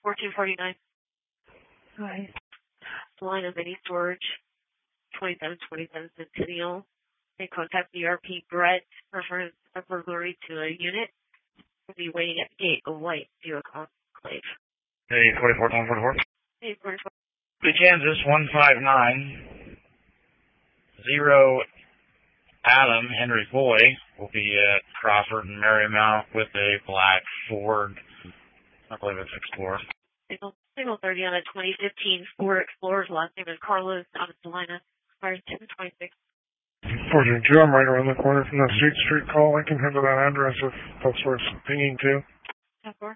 4249. Hi. Line of Mini Storage, 2727 Centennial. They contact BRP Brett, reference a burglary to a unit. We'll be waiting at the gate of White, View Conclave. Hey, 44, 44. Hey, 44. Kansas 159. 0 Adam Henry Boy will be at Crawford and Marymount with a black Ford. I believe it's Explorer. Signal 30 on a 2015 Ford Explorer. Last name is Carlos, out of Salina. Expires 1026. 402, I'm right around the corner from the Street call. I can head to that address if that's where it's pinging to. 10-4.